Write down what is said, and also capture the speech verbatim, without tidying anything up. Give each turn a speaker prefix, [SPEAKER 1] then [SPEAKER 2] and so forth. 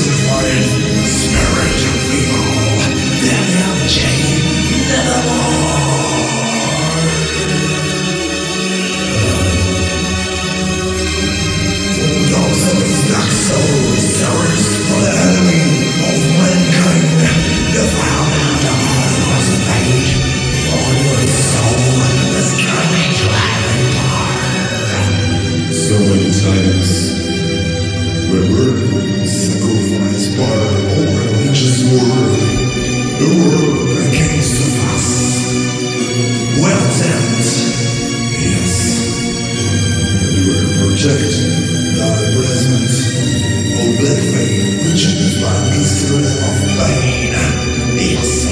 [SPEAKER 1] crucified spirit of evil, then have chained nevermore. For those of his dark souls, terrors for the enemy of mankind, the frown of the heart was a fate, for your soul is coming to heaven.
[SPEAKER 2] So many times when we're sacrificed by our religious world, the world against of us.
[SPEAKER 1] Well damned,
[SPEAKER 2] Yes. And you are protected.
[SPEAKER 1] thy present, O black veil, which is by mystery of pain, yes.